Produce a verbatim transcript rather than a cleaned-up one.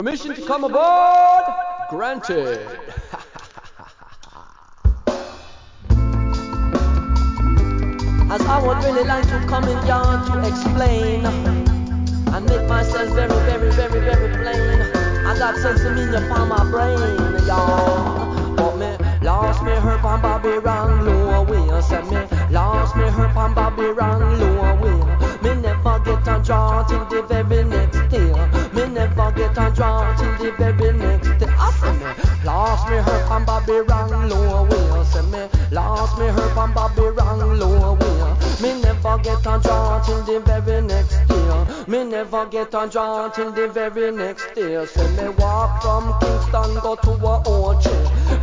Permission to come aboard granted. As I would really like to come in yard to explain and make myself very, very, very, very plain. I got sense of me upon my brain, y'all. But me lost me herb on Bobby wrong low way. Said me lost me herb on Bobby wrong low way. Me never get a draw till the very next day. Me never get a draw till the very next day. I say me lost me herb on Bobby wrong low way. Say me lost me herb on Bobby wrong low way. Me never get a draw till the very next day. Me never get a draw till the very next day. Say me walk from Kingston go to a O J.